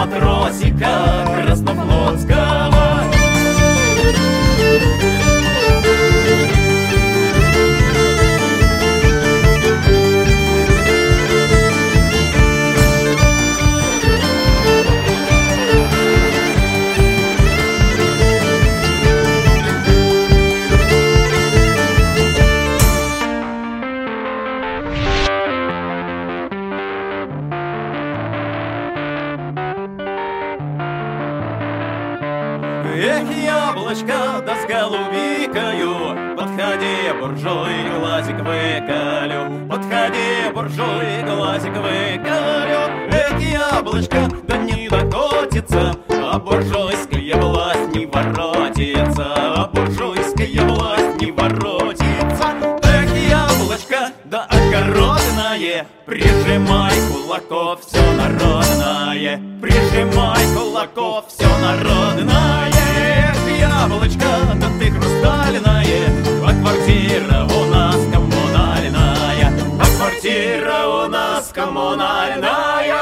матросика Краснофлотского. Эх, яблочко, да с голубикою, подходи, буржуй, глазик выколю. Подходи, буржуй, глазик выколю. Эх, яблочко, да не докотится, а буржуйская власть не воротится, а буржуйская власть не воротится. Эх, яблочко, да огородное, прижимай кулаков, все народное. Прижимай кулаков, все народное. Эх, яблочко, да ты хрустальное, а квартира у нас коммунальная, а квартира у нас коммунальная.